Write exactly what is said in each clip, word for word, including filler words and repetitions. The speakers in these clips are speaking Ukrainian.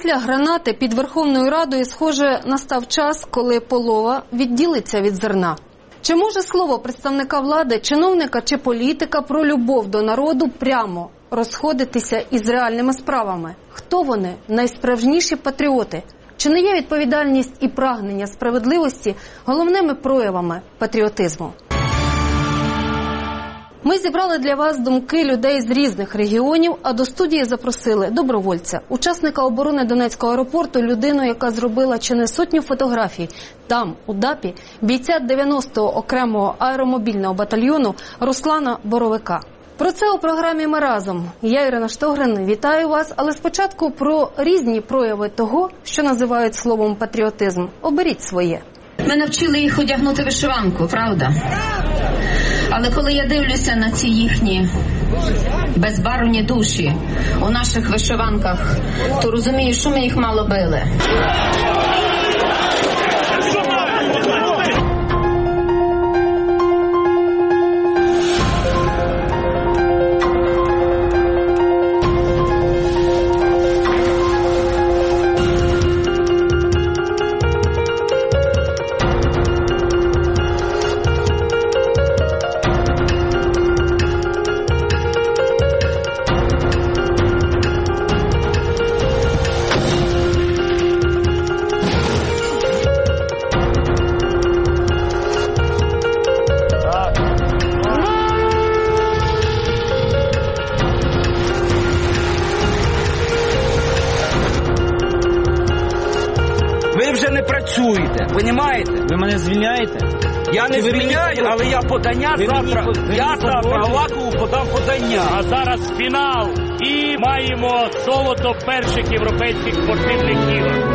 Після гранати під Верховною Радою, схоже, настав час, коли полова відділиться від зерна. Чи може слово представника влади, чиновника чи політика про любов до народу прямо розходитися із реальними справами? Хто вони, найсправжніші патріоти? Чи не є відповідальність і прагнення справедливості головними проявами патріотизму? Ми зібрали для вас думки людей з різних регіонів, а до студії запросили добровольця, учасника оборони Донецького аеропорту, людину, яка зробила чи не сотню фотографій там, у ДАПі, бійця дев'яностого окремого аеромобільного батальйону Руслана Боровика. Про це у програмі «Ми разом». Я, Ірина Штогрин, вітаю вас, але спочатку про різні прояви того, що називають словом патріотизм. Оберіть своє. Ми навчили їх одягнути вишиванку, правда? Але коли я дивлюся на ці їхні безбарвні душі у наших вишиванках, то розумію, що ми їх мало били. Ви вже не працюєте, розумієте? Ви мене звільняєте? Я не звільняю, але я подання ви завтра, мені, я завтра Авакову подам подання. А зараз фінал і маємо золото перших європейських спортивних ігор.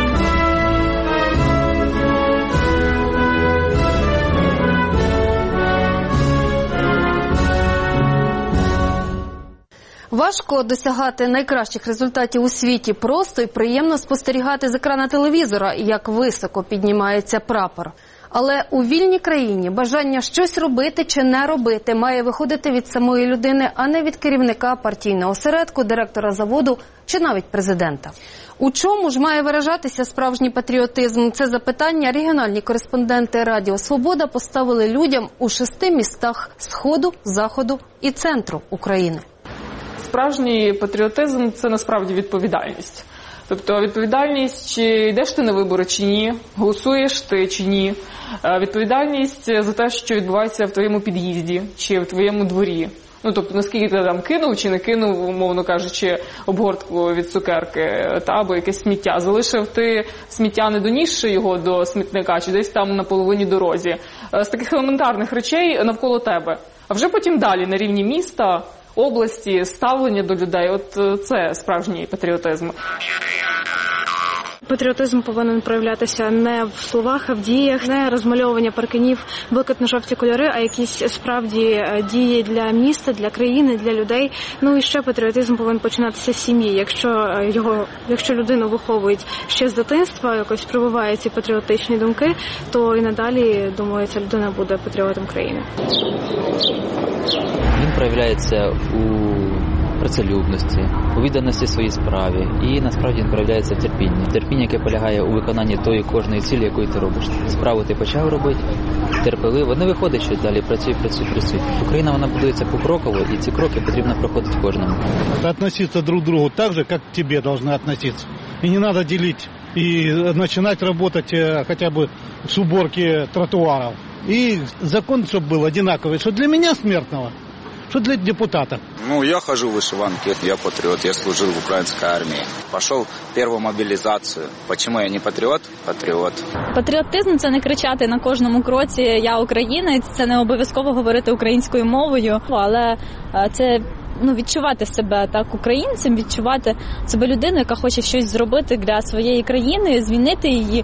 Важко досягати найкращих результатів у світі, просто і приємно спостерігати з екрана телевізора, як високо піднімається прапор. Але у вільній країні бажання щось робити чи не робити має виходити від самої людини, а не від керівника партійного осередку, директора заводу чи навіть президента. У чому ж має виражатися справжній патріотизм? Це запитання регіональні кореспонденти Радіо Свобода поставили людям у шести містах Сходу, Заходу і центру України. Справжній патріотизм – це насправді відповідальність. Тобто відповідальність, чи йдеш ти на вибори чи ні, голосуєш ти чи ні. Відповідальність за те, що відбувається в твоєму під'їзді чи в твоєму дворі. Ну, тобто, наскільки ти там кинув чи не кинув, умовно кажучи, обгортку від цукерки та або якесь сміття. Залишив ти сміття, не донісши його до смітника, чи десь там на половині дорозі. З таких елементарних речей навколо тебе. А вже потім далі, на рівні міста, області, ставлення до людей. От це справжній патріотизм. Патріотизм повинен проявлятися не в словах, а в діях, не розмальовування парканів, блакитно-жовті кольори, а якісь справді дії для міста, для країни, для людей. Ну і ще патріотизм повинен починатися з сім'ї. Якщо його, якщо людину виховують ще з дитинства, якось прививають ці патріотичні думки, то і надалі, думаю, ця людина буде патріотом країни. Він проявляється у працелюбності, у відданості своїй справі і насправді він проявляється в терпінні. Терпіння, яке полягає у виконанні тої кожної цілі, яку ти робиш. Справу ти почав робити, терпеливо, не виходить, що далі працюй, працюй, працюй. Україна, вона будується покроково, і ці кроки потрібно проходити кожному. Относиться друг к другу так же, как к тебе должны относиться. И не надо делить, и начинать работать хотя бы с уборки тротуаров. И закон, чтобы был одинаковый, что для меня смертного, что для депутата. Ну, я хожу в вышиванке, я патриот, я служил в украинской армии. Пошел в первую мобилизацию. Почему я не патріот? Патріот. Патріотизм – це не кричати на кожному кроці «я українець», це не обов'язково говорити українською мовою, але це ну, відчувати себе так українцем, відчувати себе людиною, яка хоче щось зробити для своєї країни, змінити її.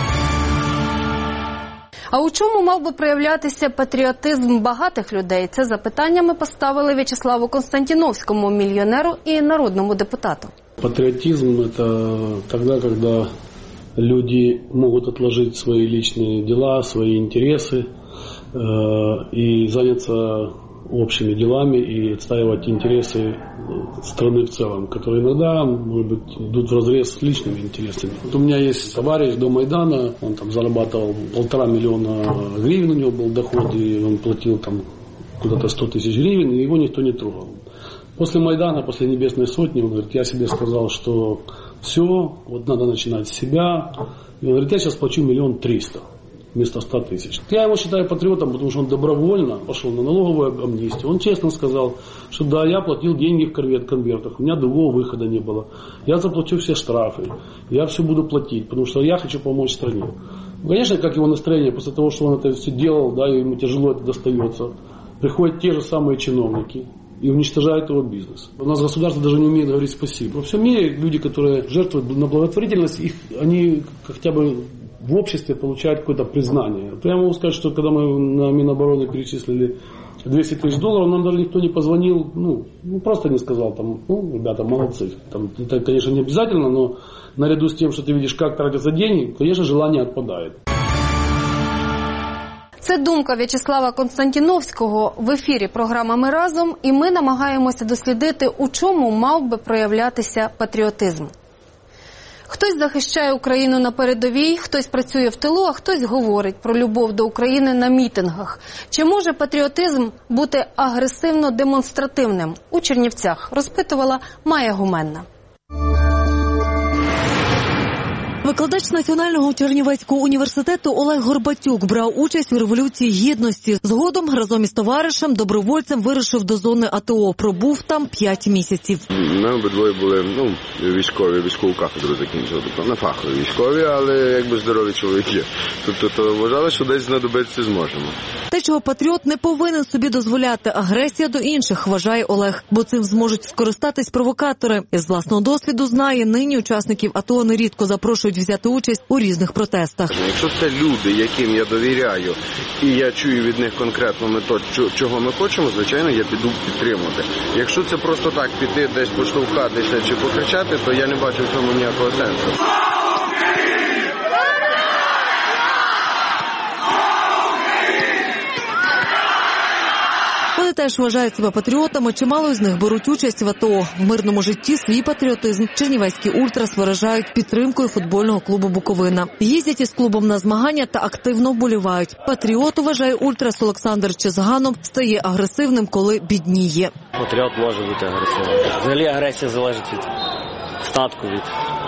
А у чому мав би проявлятися патріотизм багатих людей? Це запитання ми поставили В'ячеславу Константіновському, мільйонеру і народному депутату. Патриотизм – это тогда, когда люди могут отложить свои личные дела, свои интересы э, и заняться общими делами и отстаивать интересы страны в целом, которые иногда, может быть, идут вразрез с личными интересами. Вот у меня есть товарищ до Майдана, он там зарабатывал полтора миллиона гривен, у него был доход, и он платил там куда-то сто тысяч гривен, и его никто не трогал. После Майдана, после Небесной Сотни, он говорит, я себе сказал, что все, вот надо начинать с себя. И он говорит, я сейчас плачу миллион триста вместо ста тысяч. Я его считаю патриотом, потому что он добровольно пошел на налоговую амнистию. Он честно сказал, что да, я платил деньги в конвертах, у меня другого выхода не было. Я заплачу все штрафы, я все буду платить, потому что я хочу помочь стране. Конечно, как его настроение после того, что он это все делал, да, ему тяжело это достается. Приходят те же самые чиновники и уничтожают его бизнес. У нас государство даже не умеет говорить спасибо. Во всем мире люди, которые жертвуют на благотворительность, их, они хотя бы в обществе получают какое-то признание. То я могу сказать, что когда мы на Минобороны перечислили двести тысяч долларов, нам даже никто не позвонил, ну, ну просто не сказал, там, ну, ребята, молодцы. Там, это, конечно, не обязательно, но наряду с тем, что ты видишь, как тратятся деньги, конечно, желание отпадает. Це думка В'ячеслава Константіновського в ефірі програми «Ми разом», і ми намагаємося дослідити, у чому мав би проявлятися патріотизм. Хтось захищає Україну на передовій, хтось працює в тилу, а хтось говорить про любов до України на мітингах. Чи може патріотизм бути агресивно-демонстративним? У Чернівцях розпитувала Майя Гуменна. Викладач Національного Чернівецького університету Олег Горбатюк брав участь у Революції Гідності. Згодом разом із товаришем, добровольцем вирушив до зони АТО. Пробув там п'ять місяців. Ми обидвоє були ну, військові, військову кафедру закінчили. Тобто не фахові військові, але якби здорові чоловіки. Тобто то вважали, що десь знадобитися зможемо. Те, чого патріот не повинен собі дозволяти, агресія до інших, вважає Олег. Бо цим зможуть скористатись провокатори. Із власного досвіду знає, нині учасників АТО нерідко запрошують взяти участь у різних протестах. Якщо це люди, яким я довіряю, і я чую від них конкретно метод, чого ми хочемо, звичайно, я піду підтримувати. Якщо це просто так піти десь поштовхатися чи покричати, то я не бачу в цьому ніякого сенсу. Вони теж вважають себе патріотами, чимало з них беруть участь в АТО. В мирному житті свій патріотизм чернівецькі ультрас виражають підтримкою футбольного клубу «Буковина». Їздять із клубом на змагання та активно вболівають. Патріот, вважає ультрас Олександр Чезганов, стає агресивним, коли бідніє. Патріот може бути агресивним. Взагалі агресія залежить від статку, від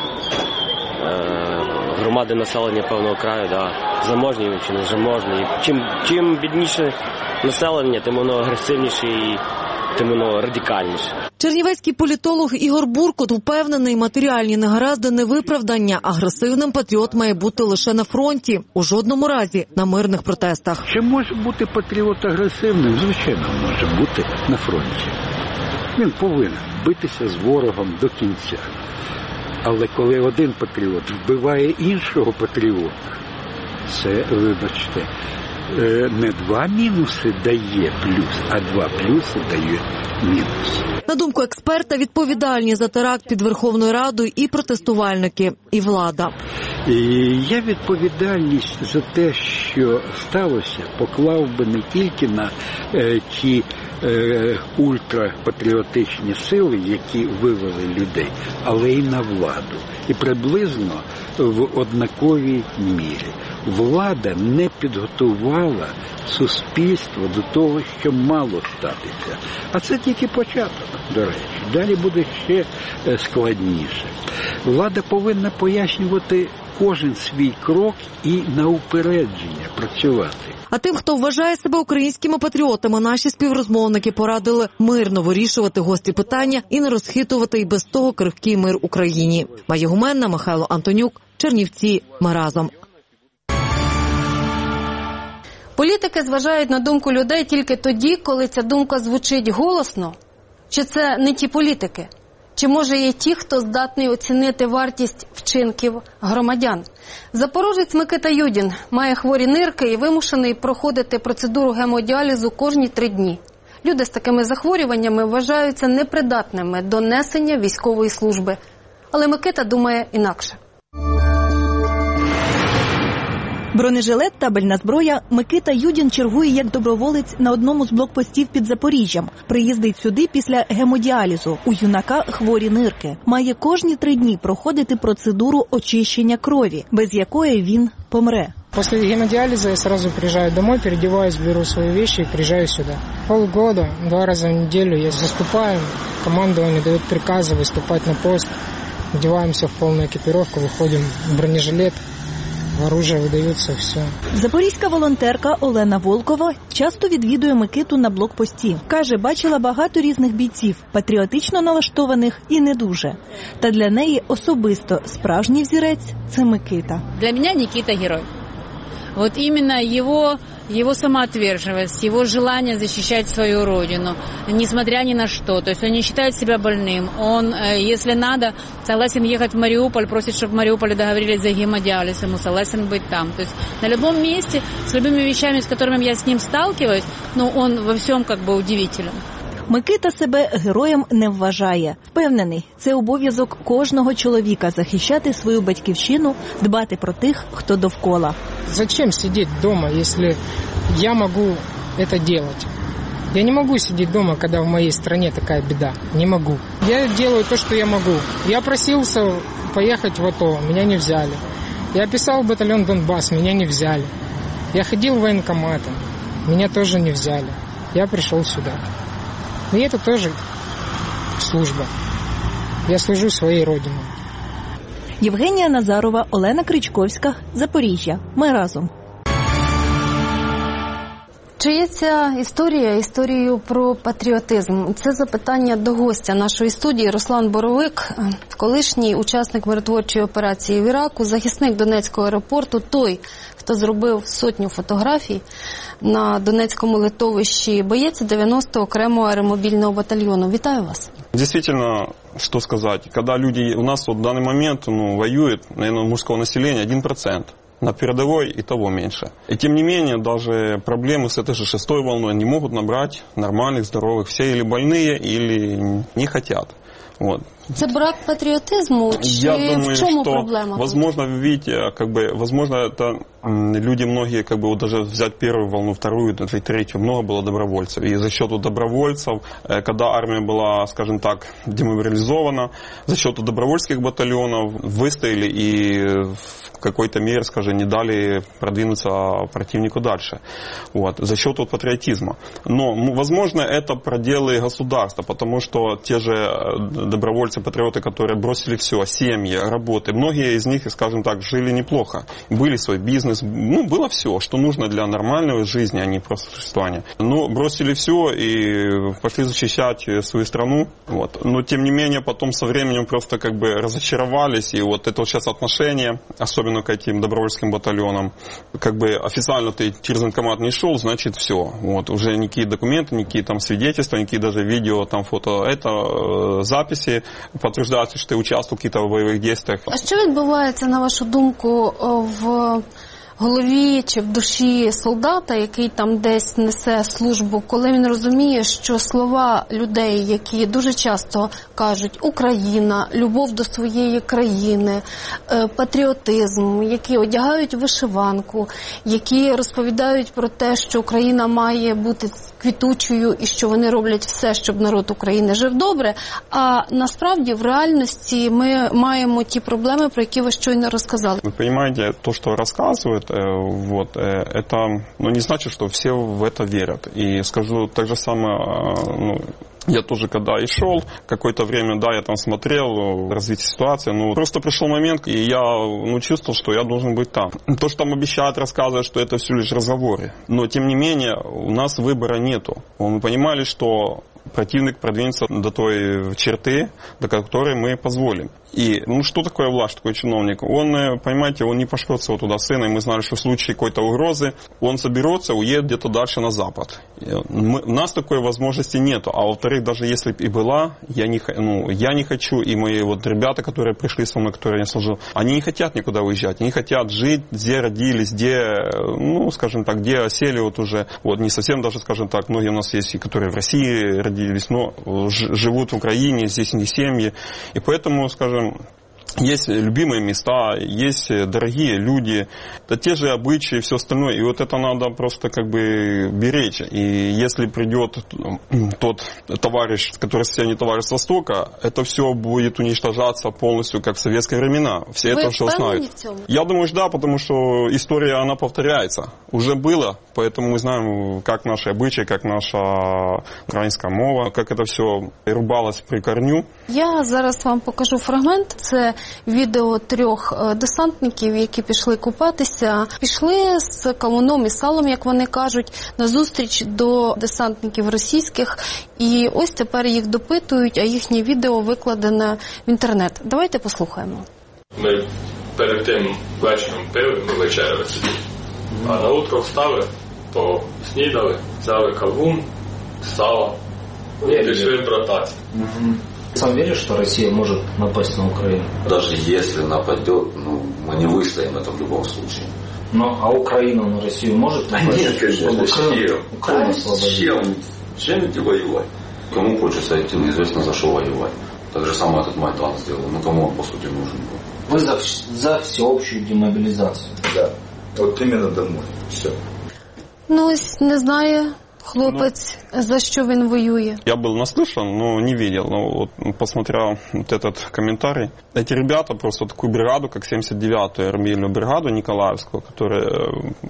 е, громади населення певного краю, да. Заможні чи не заможні. Чим, чим бідніше населення, тим воно агресивніше і тим воно радикальніше. Чернівецький політолог Ігор Буркут впевнений, матеріальні негаразди не виправдання. Агресивним патріот має бути лише на фронті, у жодному разі на мирних протестах. Чи може бути патріот агресивним? Звичайно, може бути на фронті. Він повинен битися з ворогом до кінця. Але коли один патріот вбиває іншого патріота, це, вибачте, не два мінуси дає плюс, а два плюси дає мінус. На думку експерта, відповідальні за теракт під Верховною Радою і протестувальники, і влада. І я відповідальність за те, що сталося, поклав би не тільки на е, ті е, ультрапатріотичні сили, які вивели людей, але й на владу. І приблизно в однаковій мірі. Влада не підготувала суспільство до того, що мало статися. А це тільки початок, до речі. Далі буде ще складніше. Влада повинна пояснювати кожен свій крок і на упередження працювати. А тим, хто вважає себе українськими патріотами, наші співрозмовники порадили мирно вирішувати гострі питання і не розхитувати і без того крихкий мир Україні. Майя Гуменна, Михайло Антонюк, Чернівці. Ми разом. Політики зважають на думку людей тільки тоді, коли ця думка звучить голосно. Чи це не ті політики? Чи, може, є ті, хто здатний оцінити вартість вчинків громадян? Запорожець Микита Юдін має хворі нирки і вимушений проходити процедуру гемодіалізу кожні три дні. Люди з такими захворюваннями вважаються непридатними до несення військової служби. Але Микита думає інакше. Бронежилет, табельна зброя. Микита Юдін чергує як доброволець на одному з блокпостів під Запоріжжям. Приїздить сюди після гемодіалізу. У юнака хворі нирки. Має кожні три дні проходити процедуру очищення крові, без якої він помре. После гемодиализа я сразу приезжаю домой, переодеваюсь, беру свои вещи и приезжаю сюда. Полгода, два раза в неделю я заступаю, командование дает приказы выступать на пост, одеваемся в полную экипировку, выходим в бронежилет, оружие видається, все. Запорізька волонтерка Олена Волкова часто відвідує Микиту на блокпості. Каже, бачила багато різних бійців, патріотично налаштованих і не дуже. Та для неї особисто справжній взірець – це Микита. Для мене Никита герой. Вот именно его, его самоотверженность, его желание защищать свою родину, несмотря ни на что. То есть он не считает себя больным. Он, если надо, согласен ехать в Мариуполь, просит, чтобы в Мариуполе договорились за гемодиализ, ему согласен быть там. То есть на любом месте, с любыми вещами, с которыми я с ним сталкиваюсь, но он во всем как бы удивителен. Микита себе героєм не вважає. Впевнений, це обов'язок кожного чоловіка – захищати свою батьківщину, дбати про тих, хто довкола. Зачем сидеть дома, если я могу это делать? Я не могу сидеть дома, когда в моей стране такая беда. Не могу. Я делаю то, что я могу. Я просился поехать в АТО, меня не взяли. Я писал в батальон Донбасс, меня не взяли. Я ходил в военкоматы, меня тоже не взяли. Я пришел сюда. И это тоже служба. Я служу своей родине. Євгенія Назарова, Олена Кричковська, Запоріжжя. Ми разом. Чи є ця історія історією про патріотизм? Це запитання до гостя нашої студії. Руслан Боровик, колишній учасник миротворчої операції в Іраку, захисник Донецького аеропорту, той, хто зробив сотню фотографій на Донецькому литовищі, боєць дев'яностого окремого аеромобільного батальйону. Вітаю вас. Действительно, что сказать, когда люди у нас вот в данный момент ну, воюют, наверное, мужского населения один процент. На передовой и того меньше. И тем не менее, даже проблемы с этой же шестой волной не могут набрать нормальных, здоровых. Все или больные, или не хотят. Вот. Це брак патриотизму? Я думаю, в чому что, проблема? возможно, видите, как бы, возможно, это люди многие, как бы, вот даже взять первую волну, вторую, даже третью, много было добровольцев. И за счет добровольцев, когда армия была, скажем так, демобилизована, за счет добровольских батальонов выстояли и в какой-то мере, скажем, не дали продвинуться противнику дальше. Вот, за счет вот патриотизма. Но, возможно, это проделы государства, потому что те же добровольцы, патриоты, которые бросили все, семьи, работы, многие из них, скажем так, жили неплохо. Были свой бизнес, ну, было все, что нужно для нормальной жизни, а не просто существования. Но бросили все и пошли защищать свою страну. Вот. Но, тем не менее, потом со временем просто как бы разочаровались. И вот это вот сейчас отношение, особенно к этим добровольческим батальонам, как бы официально ты через военкомат не шел, значит все. Вот. Уже никакие документы, никакие там свидетельства, никакие даже видео, там фото, это записи подтверждают, что ты участвовал в каких-то боевых действиях. А що відбувається, на вашу думку, в голові чи в душі солдата, який там десь несе службу, коли він розуміє, що слова людей, які дуже часто кажуть «Україна», «любов до своєї країни», патріотизм, які одягають вишиванку, які розповідають про те, що Україна має бути квітучою і що вони роблять все, щоб народ України жив добре, а насправді в реальності ми маємо ті проблеми, про які ви щойно розказали. Ви розумієте, те, що розказують, вот, это, ну, не значит, что все в это верят. И скажу так же самое, ну, я тоже, когда и шел, какое-то время, да, я там смотрел развитие ситуации, но просто пришел момент, и я, ну, чувствовал, что я должен быть там. То, что там обещают, рассказывают, что это все лишь разговоры. Но, тем не менее, у нас выбора нету. Мы понимали, что противник продвинется до той черты, до которой мы позволим. И, ну, что такое власть, что такое чиновник? Он, понимаете, он не пошлет его туда сына, и мы знали, что в случае какой-то угрозы он соберется, уедет где-то дальше на запад. Мы, у нас такой возможности нету. А во-вторых, даже если бы и была, я не, ну, я не хочу, и мои вот ребята, которые пришли со мной, которые я служил, они не хотят никуда уезжать, они хотят жить, где родились, где, ну, скажем так, где осели вот уже, вот не совсем даже, скажем так, многие у нас есть, которые в России родились, но живут в Украине, здесь не семьи. И поэтому, скажем, есть любимые места, есть дорогие люди, это те же обычаи и все остальное. И вот это надо просто как бы беречь. И если придет тот товарищ, который совсем не товарищ с Востока, это все будет уничтожаться полностью, как в советские времена. Все Вы это все знают. В цьому? Я думаю, что да, потому что история, она повторяется. Уже было, поэтому мы знаем, как наши обычаи, как наша украинская мова, как это все рубалось при корню. Я зараз вам покажу фрагмент. Це відео трьох десантників, які пішли купатися. Пішли з кавуном і салом, як вони кажуть, на зустріч до десантників російських. І ось тепер їх допитують, а їхнє відео викладене в інтернет. Давайте послухаємо. Ми перед тим вечором пили, ми вечеряли собі. А на утро встали, поснідали, взяли кавун, сало и решили брататься. Угу. Сам веришь, что Россия может напасть на Украину? Даже если нападет, ну, мы не выстоим это в любом случае. Ну, а Украина на Россию может напасть? Нет, конечно, чем? Украину Чем? Чем идти воевать? Кому хочется идти, неизвестно за что воевать. Так же самое этот Майдан сделал. Ну, кому он, по сути, нужен был? Вы за, за всеобщую демобилизацию? Да. Вот именно домой. Все. Ну, ось не знає хлопець, ну, за що він воює. Я был наслышан, но не видел. Но вот, посмотрел вот этот комментарий. Эти ребята просто такую бригаду, как семьдесят девятую армейную бригаду Николаевскую, которая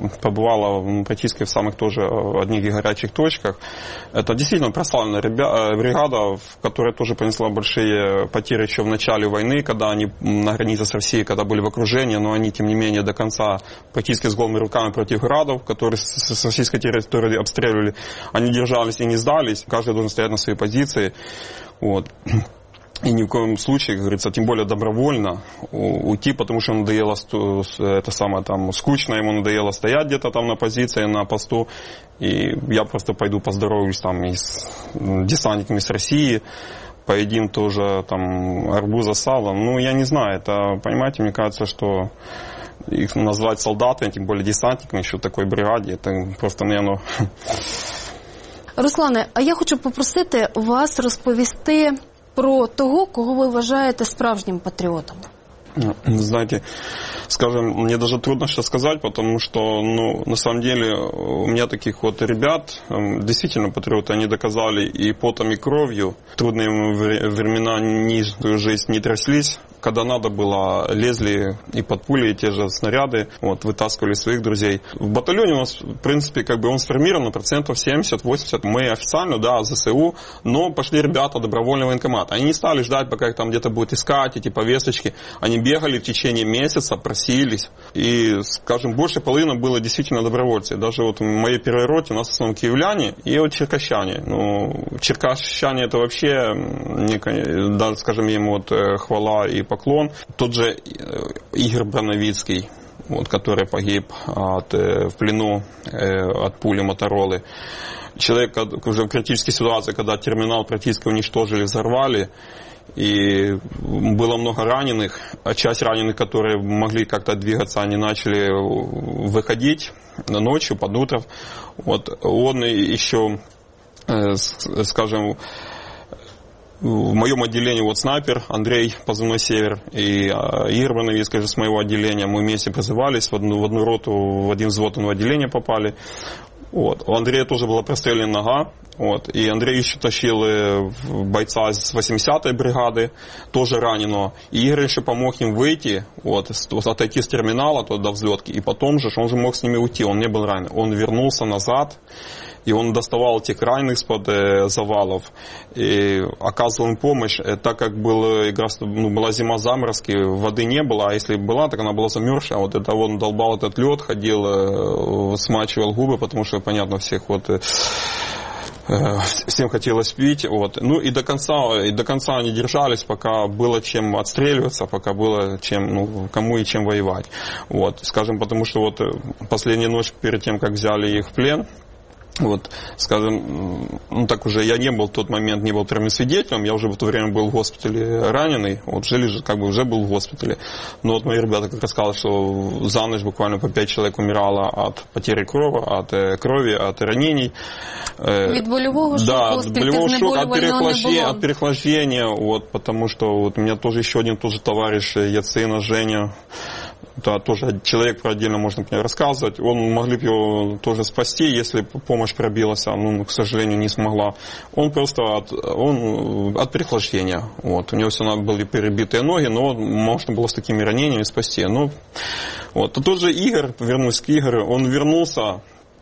побывала практически в самых тоже одних и горячих точках. Это действительно прославленная бригада, которая тоже понесла большие потери еще в начале войны, когда они на границе с Россией, когда были в окружении, но они, тем не менее, до конца практически с голыми руками против градов, которые с российской территории обстреливали, они держались и не сдались. Каждый должен стоять на своей позиции. Вот. И ни в коем случае, как говорится, тем более добровольно уйти, потому что надоело, это самое там скучно, ему надоело стоять где-то там на позиции, на посту. И я просто пойду поздороваюсь там и с десантниками с России, поедим тоже там арбуза, салом. Ну, я не знаю, это, понимаете, мне кажется, что их назвать солдатами, тем более десантниками, еще в такой бригаде, это просто, наверное... Руслане, а я хочу попросити вас розповісти про того, кого ви вважаєте справжнім патріотом. Знаете, скажем, мне даже трудно сейчас сказать, потому что, ну, на самом деле, у меня таких вот ребят, действительно патриоты, они доказали и потом, и кровью. В трудные времена ни свою жизнь не тряслись. Когда надо было, лезли и под пули, и те же снаряды, вот, вытаскивали своих друзей. В батальоне у нас, в принципе, как бы он сформирован на процентов семьдесят-восемьдесят. Мы официально, да, ЗСУ, но пошли ребята добровольного военкомата. Они не стали ждать, пока их там где-то будут искать, эти повесточки. Они бегали в течение месяца, просились. И, скажем, больше половины было действительно добровольцы. Даже вот в моей первой роте у нас в основном киевляне и вот черкащане. Ну, черкащане это вообще, да, скажем, им вот хвала и поклон. Тот же Игорь Броновицкий, вот, который погиб от, в плену от пули Моторолы. Человек уже в критической ситуации, когда терминал практически уничтожили, взорвали. И было много раненых, а часть раненых, которые могли как-то двигаться, они начали выходить ночью, под утро. Вот он еще, скажем, в моем отделении вот снайпер Андрей, позывной «Север», и Игорь Броновицкий же с моего отделения, мы вместе призывались, в одну, в одну роту, в один взвод в отделение попали. Вот. У Андрея тоже была прострелена нога. Вот. И Андрей еще тащил бойца с восьмидесятой бригады, тоже раненого. И Игорь еще помог им выйти, вот, отойти с терминала до взлетки. И потом же он же мог с ними уйти, он не был ранен. Он вернулся назад, и он доставал этих раненых из-под э, завалов и оказывал им помощь, э, так как был, игра, ну, была зима, заморозки, воды не было, а если была, так она была замерзшая. Вот это он долбал этот лед, ходил, э, смачивал губы, потому что, понятно, всех вот... Э, всем хотелось пить, вот. Ну и до конца, и до конца они держались, пока было чем отстреливаться, пока было чем, ну, кому и чем воевать, вот. Скажем, потому что вот последняя ночь перед тем, как взяли их в плен, Вот, скажем, ну так уже я не был в тот момент, не был прямым свидетелем, я уже в то время был в госпитале раненый, вот жили же, как бы уже был в госпитале. Но вот мои ребята как рассказали, что за ночь буквально по пять человек умирало от потери крови, от э, крови, от ранений. Від болевого шоку, да, от болевого шока, от переохлаждения, от переохлаждения, вот, потому что вот у меня тоже еще один тоже товарищ, Яцина, Женя, да, тоже человек, про отдельно можно рассказывать. Он могли бы его тоже спасти, если помощь пробилась, а ну, к сожалению, не смогла. Он просто от, он, от переохлаждения. Вот. У него все равно были перебитые ноги, но можно было с такими ранениями спасти. Ну, вот. А тот же Игорь, вернусь к Игорю, он вернулся,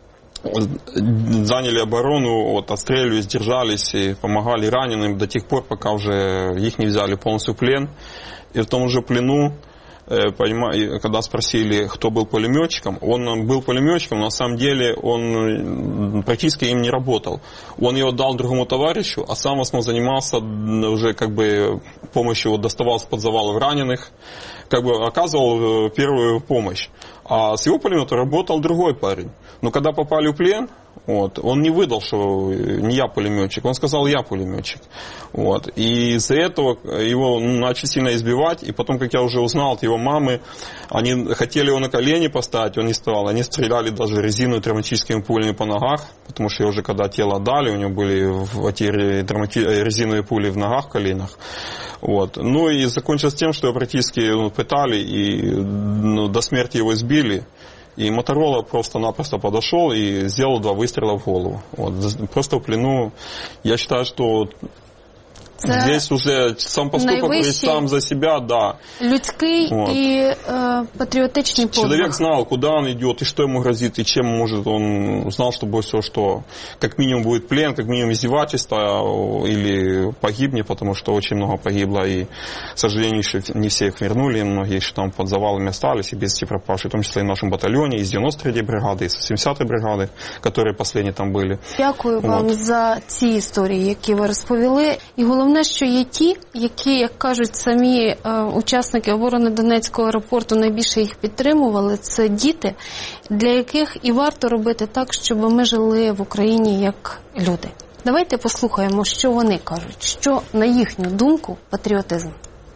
заняли оборону, вот, отстреливались, держались и помогали раненым до тех пор, пока уже их не взяли полностью в плен. И в том же плену, когда спросили, кто был пулеметчиком, он был пулеметчиком, но на самом деле он практически им не работал. Он его дал другому товарищу, а сам в основном занимался уже как бы помощью, вот, доставал из-под завалов раненых, как бы оказывал первую помощь. А с его пулемета работал другой парень. Но когда попали в плен, вот, он не выдал, что не я пулеметчик, он сказал, я пулеметчик. Вот. И из-за этого его начали сильно избивать, и потом, как я уже узнал от его мамы, они хотели его на колени поставить, он не стал. Они стреляли даже резиновыми травматическими пулями по ногах, потому что уже когда тело отдали, у него были эти резиновые пули в ногах, в коленях. Вот. Ну и закончилось тем, что его практически ну, пытали и ну, до смерти его избили. И Моторола просто-напросто подошел и сделал два выстрела в голову. Вот. Просто в плену. Я считаю, что це здесь уже сам поступок говорит сам за себя, да. Людський вот. И э, патриотичный подвиг. Человек знал, куда он идет, и что ему грозит, и чем может. Он знал, что будет все, что как минимум будет плен, как минимум издевательство, или погибнет, потому что очень много погибло, и, к сожалению, еще не все их вернули, многие еще там под завалами остались, и без вести пропавшие, в том числе и в нашем батальоне, из девяносто третьей бригады, из семидесятой бригады, которые последние там были. Дякую вот. Вам за ці історії, які ви розповіли. І головне, Головне, що є ті, які, як кажуть самі е, учасники оборони Донецького аеропорту, найбільше їх підтримували, це діти, для яких і варто робити так, щоб ми жили в Україні як люди. Давайте послухаємо, що вони кажуть, що, на їхню думку, патріотизм.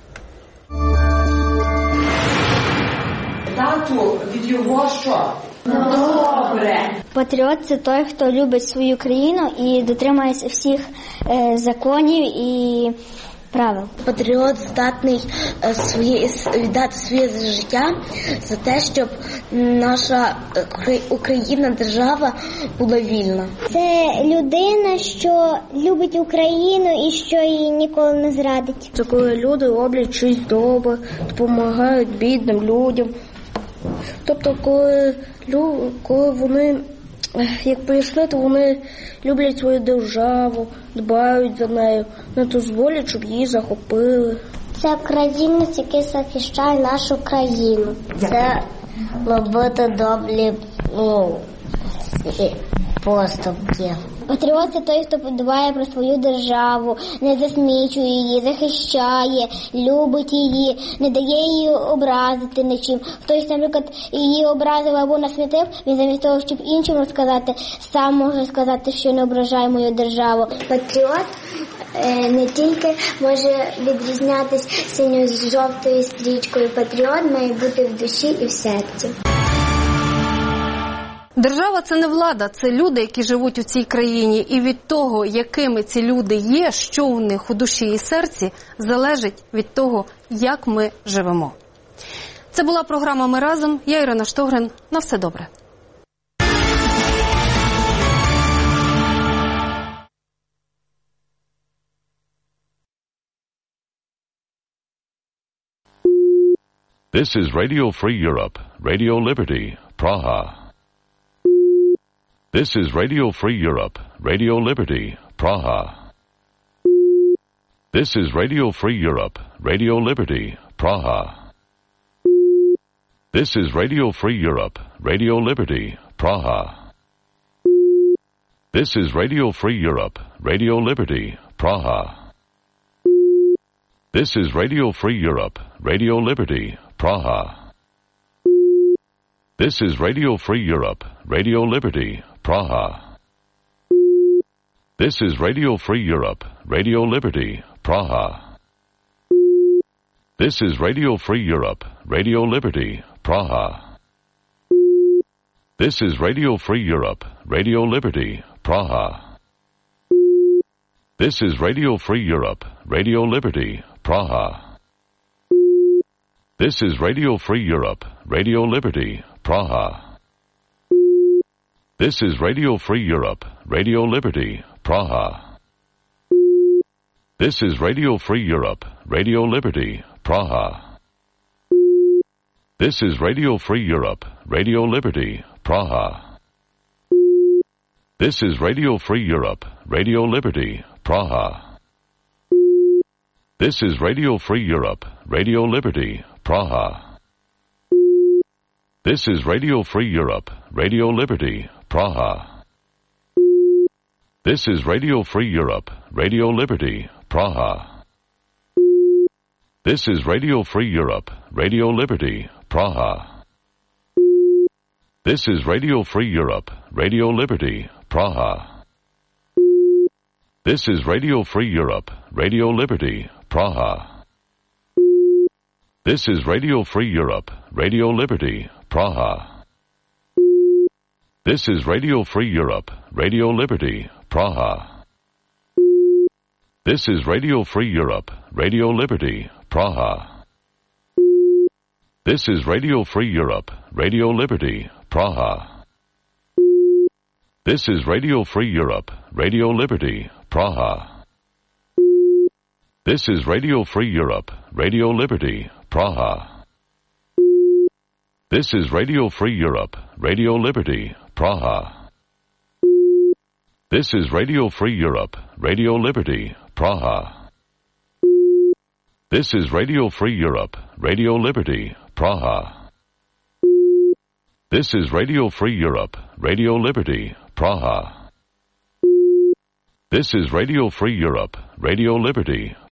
Тату, від його що? Добре. Патріот – це той, хто любить свою країну і дотримується всіх е, законів і правил. Патріот здатний е, свої, віддати своє життя за те, щоб наша Україна, держава була вільна. Це людина, що любить Україну і що її ніколи не зрадить. Це коли люди роблять щось добре, допомагають бідним людям. Тобто, коли, коли вони, як прийшли, то вони люблять свою державу, дбають за нею, не дозволять, щоб її захопили. Це українець, який захищає нашу країну. Це робити добрі ну, поступки. Патріот – це той, хто подбає про свою державу, не засмічує її, захищає, любить її, не дає її образити нічим. Хтось, наприклад, її образив або насмітив, він замість того, щоб іншим розказати, сам може сказати, що не ображає мою державу. Патріот не тільки може відрізнятися синьою з жовтою стрічкою. Патріот має бути в душі і в серці. Держава – це не влада, це люди, які живуть у цій країні. І від того, якими ці люди є, що у них у душі і серці, залежить від того, як ми живемо. Це була програма «Ми разом». Я Ірина Штогрин. На все добре. This is Radio Free Europe, Radio Liberty, Praha. This is Radio Free Europe, Radio Liberty, Praha. This is Radio Free Europe, Radio Liberty, Praha. This is Radio Free Europe, Radio Liberty, Praha. This is Radio Free Europe, Radio Liberty, Praha. This is Radio Free Europe, Radio Liberty, Praha. This is Radio Free Europe, Radio Liberty, Praha. This is Radio Free Europe, Radio Liberty, Praha. This is Radio Free Europe, Radio Liberty, Praha. This is Radio Free Europe, Radio Liberty, Praha. This is Radio Free Europe, Radio Liberty, Praha. This is Radio Free Europe, Radio Liberty, Praha. This is Radio Free Europe, Radio Liberty, Praha. This is Radio Free Europe, Radio Liberty, Praha. This is Radio Free Europe, Radio Liberty, Praha. This is Radio Free Europe, Radio Liberty, Praha. This is Radio Free Europe, Radio Liberty, Praha. This is Radio Free Europe, Radio Liberty, Praha. This is Radio Free Europe, Radio Liberty, Praha. This is Radio Free Europe, Radio Liberty, Praha. This is Radio Free Europe, Radio Liberty, Praha. This is Radio Free Europe, Radio Liberty, Praha. This is Radio Free Europe, Radio Liberty, Praha. This is Radio Free Europe, Radio Liberty, Praha. This is Radio Free Europe, Radio Liberty, Praha. This is Radio Free Europe, Radio Liberty, Praha. This is Radio Free Europe, Radio Liberty, Praha. This is Radio Free Europe, Radio Liberty, Praha. This is Radio Free Europe, Radio Liberty, Praha. This is Radio Free Europe, Radio Liberty, Praha. This is Radio Free Europe, Radio Liberty, Praha. This is Radio Free Europe, Radio Liberty, Praha. This is Radio Free Europe, Radio Liberty,